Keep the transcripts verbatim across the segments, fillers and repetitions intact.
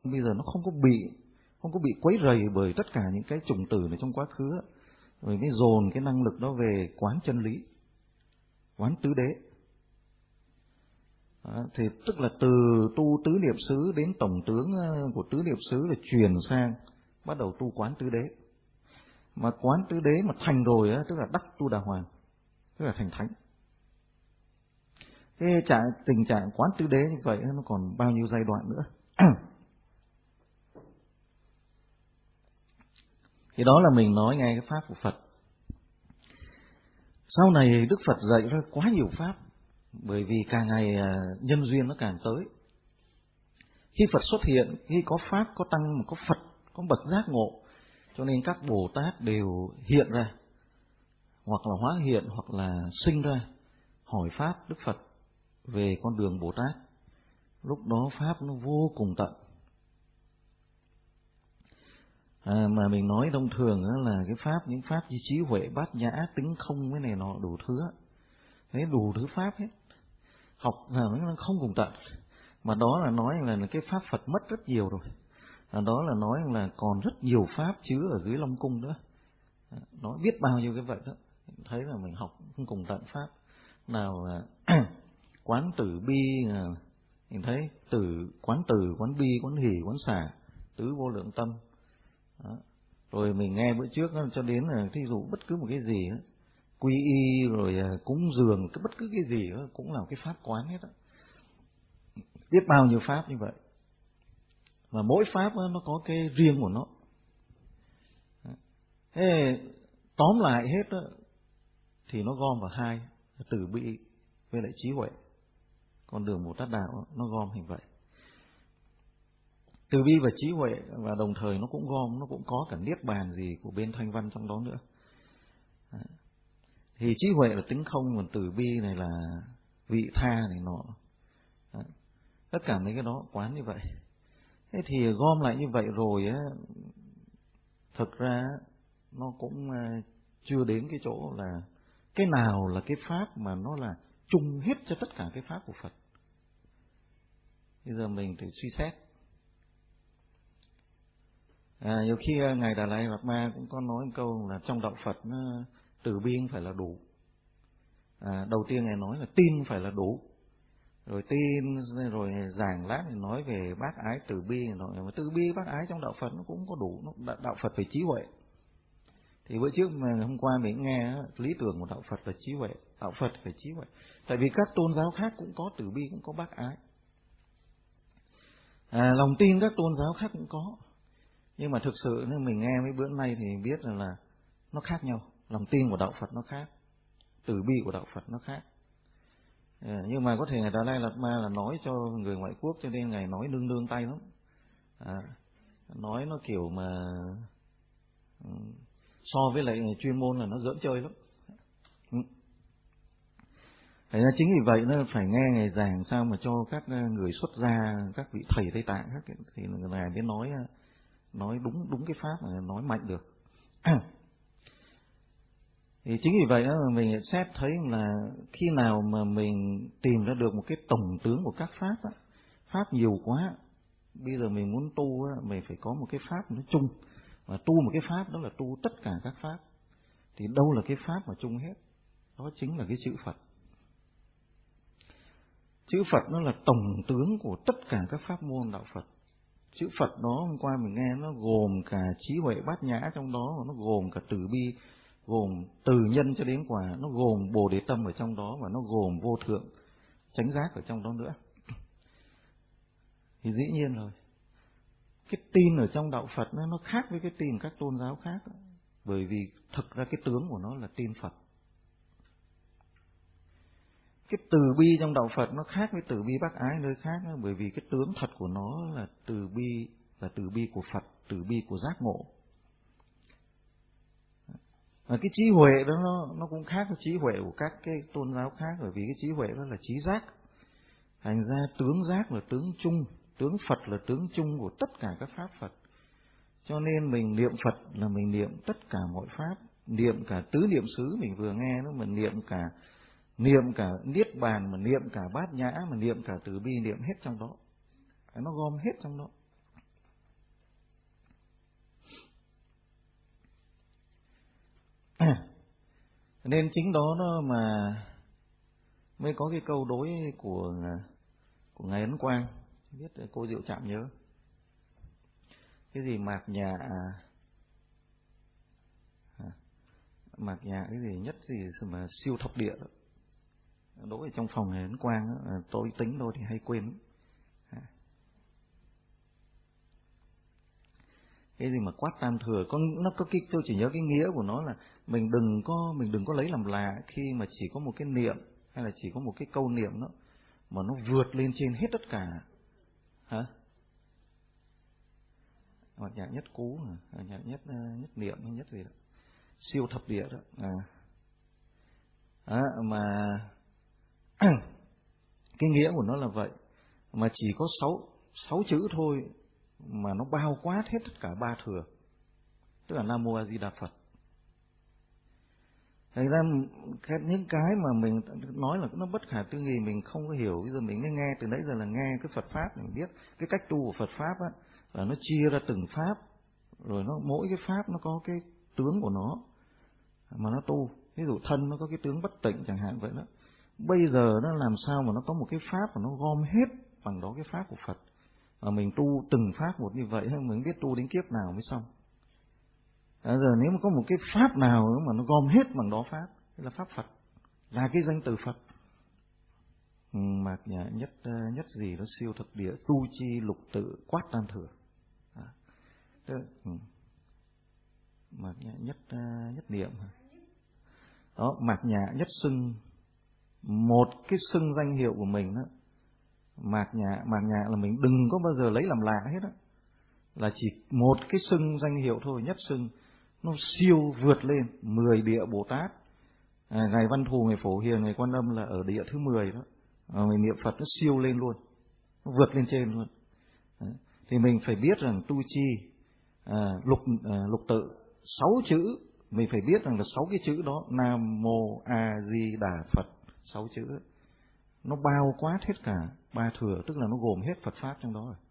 bây giờ nó không có bị không có bị quấy rầy bởi tất cả những cái chủng tử này trong quá khứ, rồi mới dồn cái năng lực đó về quán chân lý, quán tứ đế. Đó, thì tức là từ tu tứ niệm xứ đến tổng tướng của tứ niệm xứ là chuyển sang bắt đầu tu quán tứ đế. Mà quán tứ đế mà thành rồi á, tức là đắc tu đà hoàng, tức là thành thánh. Cái trạng tình trạng quán tứ đế như vậy nó còn bao nhiêu giai đoạn nữa? Thì đó là mình nói ngay cái pháp của Phật. Sau này Đức Phật dạy ra quá nhiều pháp, bởi vì càng ngày nhân duyên nó càng tới. Khi Phật xuất hiện, khi có pháp, có tăng, mà có Phật, có bậc giác ngộ, cho nên các Bồ Tát đều hiện ra, hoặc là hóa hiện, hoặc là sinh ra, hỏi pháp Đức Phật về con đường Bồ Tát. Lúc đó pháp nó vô cùng tận. À, mà mình nói thông thường là cái pháp, những pháp như trí huệ, bát nhã, tính không, cái này nọ đủ thứ, đấy đủ thứ pháp hết. Học là nó không cùng tận. Mà đó là nói là cái pháp Phật mất rất nhiều rồi. À, đó là nói là còn rất nhiều pháp chứa ở dưới Long Cung nữa. À, nói biết bao nhiêu cái vậy đó. Thấy là mình học không cùng tận pháp. Nào là quán tử bi, mình thấy tử, quán tử, quán bi, quán hỷ, quán xả, tứ vô lượng tâm. Đó. Rồi mình nghe bữa trước cho đến là thí dụ bất cứ một cái gì đó, quy y rồi cúng dường, cái bất cứ cái gì đó cũng là cái pháp quán hết đó. Biết bao nhiêu pháp như vậy. Và mỗi pháp đó, nó có cái riêng của nó. Thế tóm lại hết đó, thì nó gom vào hai, từ bi với lại trí huệ. Con đường Bồ Tát đạo nó gom thành vậy. Từ bi và trí huệ, và đồng thời nó cũng gom, nó cũng có cả niết bàn gì của bên Thanh Văn trong đó nữa. Thì trí huệ là tính không, còn từ bi này là vị tha này nọ. Tất cả mấy cái đó quán như vậy. Thế thì gom lại như vậy rồi á, thực ra nó cũng chưa đến cái chỗ là cái nào là cái pháp mà nó là chung hết cho tất cả cái pháp của Phật. Bây giờ mình thử suy xét. À, nhiều khi Ngài Đà La Lạt Ma cũng có nói một câu là trong đạo Phật nó, từ bi không phải là đủ. À, đầu tiên Ngài nói là tin phải là đủ. Rồi tin, rồi giảng lát thì nói về bác ái từ bi, nói mà từ bi bác ái trong đạo Phật nó cũng có đủ, nó, đạo Phật phải trí huệ. Thì bữa trước mà hôm qua mình nghe lý tưởng của đạo Phật là trí huệ, đạo Phật phải trí huệ. Tại vì các tôn giáo khác cũng có từ bi, cũng có bác ái. À, lòng tin các tôn giáo khác cũng có. Nhưng mà thực sự nếu mình nghe mấy bữa nay thì biết là, là nó khác nhau. Lòng tin của đạo Phật nó khác, từ bi của đạo Phật nó khác. À, nhưng mà có thể Ngài Đà La Lạt Ma là nói cho người ngoại quốc, cho nên Ngài nói nương nương tay lắm. À, nói nó kiểu mà so với lại chuyên môn là nó giỡn chơi lắm. Thế ra chính vì vậy nó phải nghe Ngài giảng sao mà cho các người xuất gia, các vị thầy Tây Tạng khác thì Ngài mới nói nói đúng đúng cái pháp mà nói mạnh được. Thì chính vì vậy đó mình xét thấy là khi nào mà mình tìm ra được một cái tổng tướng của các pháp á, pháp nhiều quá, bây giờ mình muốn tu á, mình phải có một cái pháp nó chung, và tu một cái pháp đó là tu tất cả các pháp. Thì đâu là cái pháp mà chung hết? Đó chính là cái chữ Phật. Chữ Phật nó là tổng tướng của tất cả các pháp môn đạo Phật. Chữ Phật đó hôm qua mình nghe nó gồm cả trí huệ bát nhã trong đó, nó gồm cả từ bi, gồm từ nhân cho đến quả, nó gồm bồ đề tâm ở trong đó, và nó gồm vô thượng chánh giác ở trong đó nữa. Thì dĩ nhiên rồi, cái tin ở trong đạo Phật nó, nó khác với cái tin các tôn giáo khác, bởi vì thực ra cái tướng của nó là tin Phật. Cái từ bi trong đạo Phật nó khác với từ bi bác ái nơi khác, bởi vì cái tướng thật của nó là từ bi, là từ bi của Phật, từ bi của giác ngộ. Và cái trí huệ đó nó, nó cũng khác với trí huệ của các cái tôn giáo khác, bởi vì cái trí huệ đó là trí giác. Thành ra tướng giác là tướng chung, tướng Phật là tướng chung của tất cả các pháp Phật. Cho nên mình niệm Phật là mình niệm tất cả mọi pháp, niệm cả tứ niệm xứ mình vừa nghe đó, mình niệm cả niệm cả niết bàn, mà niệm cả bát nhã, mà niệm cả từ bi, niệm hết trong đó. Nó gom hết trong đó. Nên chính đó nó mà mới có cái câu đối của của ngài Ấn Quang, biết cô Diệu Trạm nhớ cái gì mạc nhà à, mạc nhà cái gì nhất gì mà siêu thập địa đó. Đối ở trong phòng ngài Ấn Quang đó, tôi tính tôi thì hay quên. Cái gì mà quát tam thừa, có nó có cái tôi chỉ nhớ cái nghĩa của nó là mình đừng có mình đừng có lấy làm lạ khi mà chỉ có một cái niệm hay là chỉ có một cái câu niệm đó mà nó vượt lên trên hết tất cả. Hả? Hoặc nhạc nhất cú, à, nhạc nhất nhất niệm hay nhất gì đó, siêu thập địa đó. À, à mà cái nghĩa của nó là vậy, mà chỉ có sáu sáu chữ thôi mà nó bao quát hết tất cả ba thừa, tức là Nam Mô A Di Đà Phật. Thành ra những cái mà mình nói là nó bất khả tư nghị, mình không có hiểu, bây giờ mình mới nghe từ nãy giờ là nghe cái Phật pháp, mình biết cái cách tu của Phật pháp á là nó chia ra từng pháp, rồi nó mỗi cái pháp nó có cái tướng của nó mà nó tu. Ví dụ thân nó có cái tướng bất tịnh chẳng hạn vậy đó. Bây giờ nó làm sao mà nó có một cái pháp mà nó gom hết bằng đó cái pháp của Phật, mà mình tu từng pháp một như vậy, mình biết tu đến kiếp nào mới xong. À, giờ nếu mà có một cái pháp nào mà nó gom hết bằng đó pháp, là pháp Phật, là cái danh từ Phật. Ừ, mạc nhà nhất nhất gì đó siêu thực địa, tu chi lục tự quát tam thừa. À, đó, ừ. Mạc nhà nhất nhất niệm. Đó, mạc nhà nhất xưng, một cái xưng danh hiệu của mình đó. Mạc nhà, mạc nhà là mình đừng có bao giờ lấy làm lạ hết đó. Là chỉ một cái xưng danh hiệu thôi, nhất xưng, nó siêu vượt lên mười địa Bồ Tát. À, ngày Văn Thù, ngày Phổ Hiền, ngày Quan Âm là ở địa thứ mười đó. À, mình niệm Phật nó siêu lên luôn, nó vượt lên trên luôn. À, thì mình phải biết rằng tu chi à, lục à, lục tự sáu chữ, mình phải biết rằng là sáu cái chữ đó Nam Mô A Di Đà Phật, sáu chữ đó, nó bao quát hết cả ba thừa, tức là nó gồm hết Phật pháp trong đó rồi.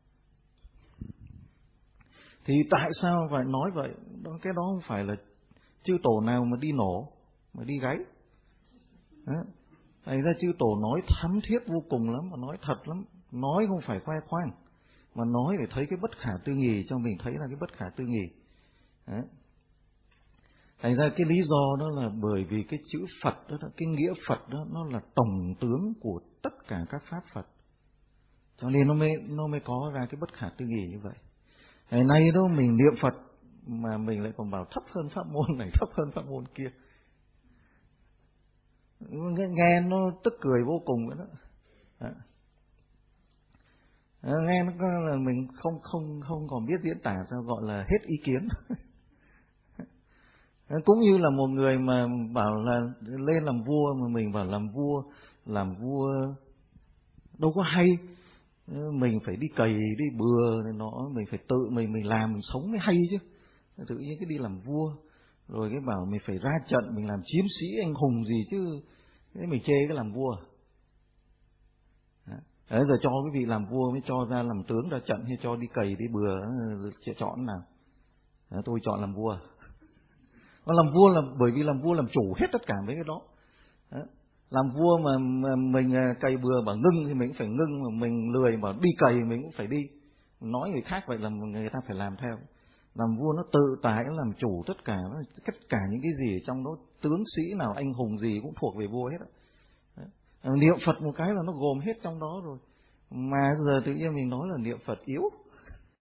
Thì tại sao phải nói vậy? Cái đó không phải là chư tổ nào mà đi nổ, mà đi gáy. Thành ra chư tổ nói thấm thiết vô cùng lắm, mà nói thật lắm. Nói không phải khoe khoang, mà nói để thấy cái bất khả tư nghì, cho mình thấy là cái bất khả tư nghì. Đấy. Thành ra cái lý do đó là bởi vì cái chữ Phật đó, cái nghĩa Phật đó, nó là tổng tướng của tất cả các pháp Phật. Cho nên nó mới, nó mới có ra cái bất khả tư nghì như vậy. Ngày nay đó mình niệm Phật mà mình lại còn bảo thấp hơn pháp môn này, thấp hơn pháp môn kia. Nghe nó tức cười vô cùng vậy đó. À, nghe nó là mình không không không còn biết diễn tả sao, gọi là hết ý kiến. Cũng như là một người mà bảo là lên làm vua, mà mình bảo làm vua, làm vua đâu có hay, mình phải đi cày đi bừa này nó, mình phải tự mình mình làm mình sống mới hay chứ. Tự nhiên cái đi làm vua rồi cái bảo mình phải ra trận, mình làm chiến sĩ anh hùng gì chứ, thế mình chê cái làm vua. Đấy, giờ cho cái vị làm vua mới cho ra làm tướng ra trận, hay cho đi cày đi bừa, chọn nào? Đấy, tôi chọn làm vua. Làm vua là bởi vì làm vua làm chủ hết tất cả mấy cái đó. Đấy. Làm vua mà, mà mình cày bừa bảo ngưng thì mình cũng phải ngưng, mà mình lười bảo đi cày mình cũng phải đi. Nói người khác vậy là người ta phải làm theo. Làm vua nó tự tại, nó làm chủ tất cả, tất cả những cái gì ở trong đó, tướng sĩ nào anh hùng gì cũng thuộc về vua hết. Đấy. Niệm Phật một cái là nó gồm hết trong đó rồi. Mà giờ tự nhiên mình nói là niệm Phật yếu.